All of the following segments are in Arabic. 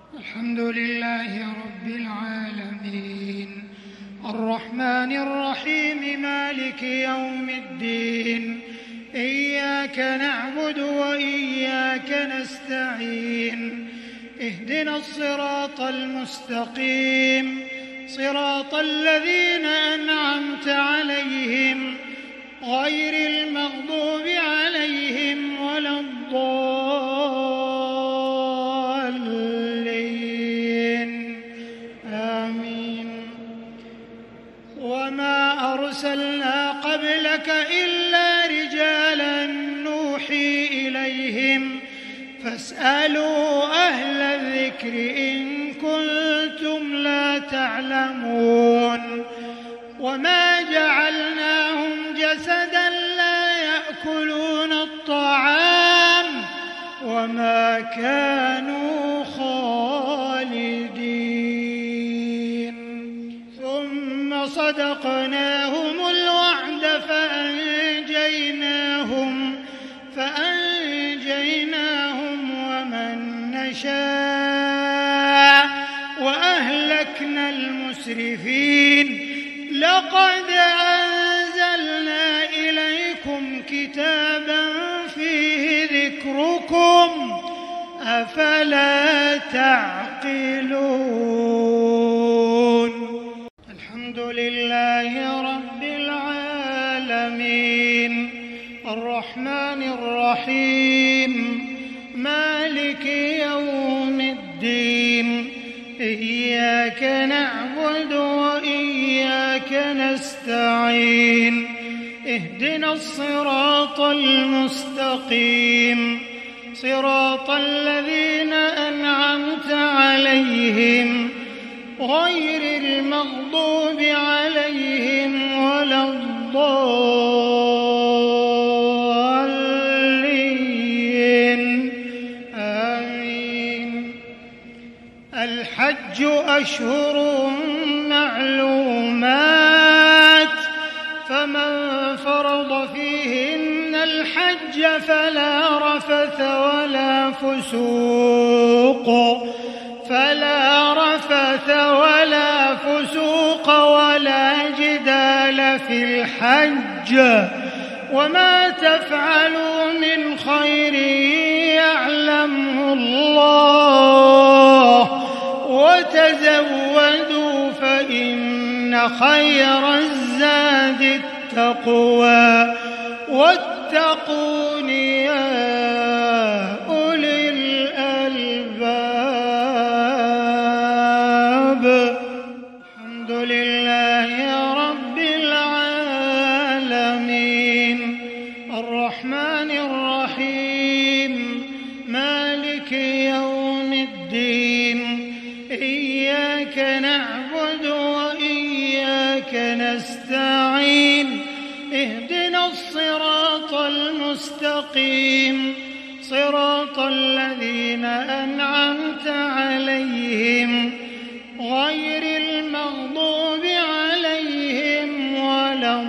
الحمد لله رب العالمين الرحمن الرحيم مالك يوم الدين إياك نعبد وإياك نستعين اهدنا الصراط المستقيم صراط الذين أنعمت عليهم غير المغضوب عليهم ولا الضالين آمين. وما أرسلنا قبلك إلا رجالا نوحي إليهم فاسألوا أهل الذكر إن كنتم لا تعلمون. وما جعلناهم جسدا لا يأكلون الطعام وما كانوا خالدين ثم صدقناهم الوعد فأنجيناهم ومن نشاء وأهلكنا المسرفين. لقد أنزلنا إليكم كتابا فيه ذكركم أفلا تعقلون. الحمد لله رب العالمين الرحمن الرحيم مالك يوم الدين إياك نعبد وإياك نستعين اهدنا الصراط المستقيم صراط الذين أنعمت عليهم غير المغضوب عليهم ولا الضالين آمين. الحج أشهر معلومات فمن فرض فيهن الحج فلا رفث ولا فسوق ولا جدال في الحج وما تفعلوا من خير يعلمه الله وتزودوا فإن خير الزاد التقوى واتقون يا أولي الألباب. الحمد لله رب العالمين الرحمن الرحيم مالك يوم الدين إياك نعبد وإياك نستعين اهدنا الصراط المستقيم صراط الذين أنعمت عليهم غير المغضوب عليهم ولا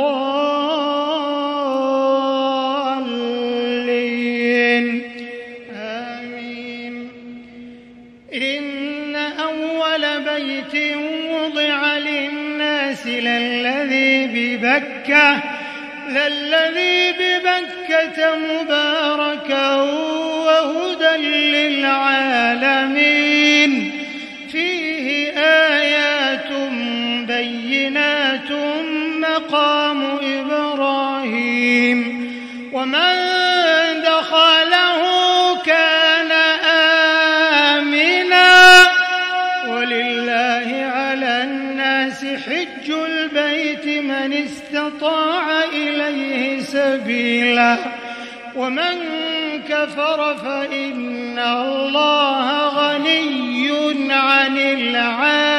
الضالين آمين. إن أول بيت وضع للناس للذي ببكة مباركا وهدى للعالمين فيه آيات بينات مقام إبراهيم ومن دخله كان آمنا ولله على الناس حج البيت من استطاع إليه سبيلا ومن كفر فإن الله غني عن العالمين.